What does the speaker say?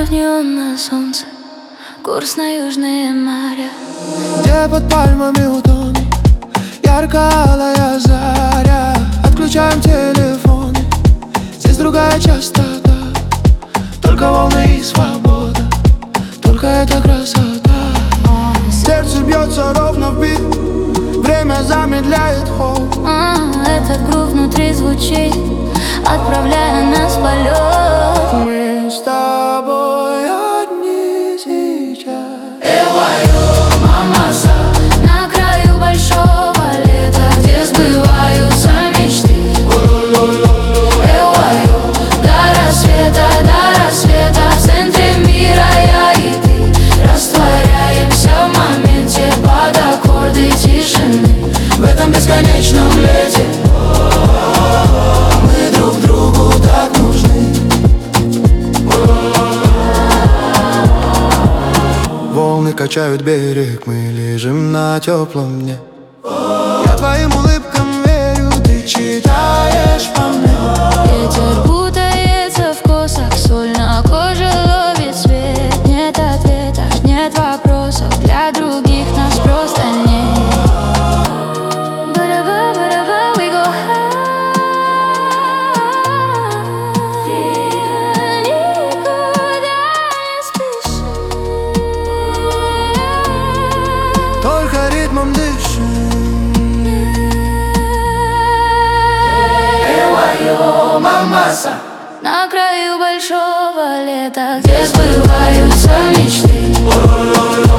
в неон на солнце, курс на южные моря. Где под пальмами утонет ярко-алая заря. Отключаем телефоны, здесь другая частота. Только волны и свобода, только эта красота. Сердце бьется ровно в бит, время замедляет ход. Этот грув внутри звучит, отправляя нас в полет. Мы с тобой одни сейчас. На краю большого лета, где сбываются мечты. До рассвета, в центре мира я и ты растворяемся в моменте под аккорды тишины. В этом бесконечном лете мы друг другу так нужны. Волны качают берег, мы лежим на теплом дне. Я твоим улыбкам верю, ты читаешь по мне. Ветер путается в косах, соль на коже ловит свет. Нет ответов, нет вопросов, для других нас просто нет. Ба-да-ба, we go high. Никуда не спеши. Только ритмом дышим. Мамаса. На краю большого лета, где сбываются мечты.